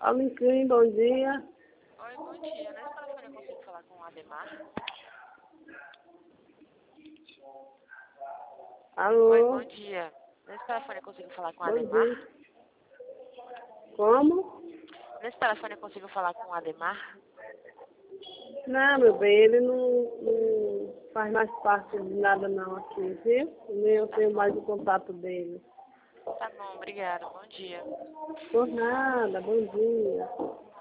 Alecrim, bom dia. Oi, bom dia. Nesse telefone eu consigo falar com o Ademar? Alô? Oi, bom dia. Nesse telefone eu consigo falar com o Bom Ademar? dia. Como? Nesse telefone eu consigo falar com o Ademar? Não, meu bem, ele não faz mais parte de nada não aqui, viu? Nem eu tenho mais o contato dele. Tá bom, obrigada. Bom dia. Por nada, bom dia.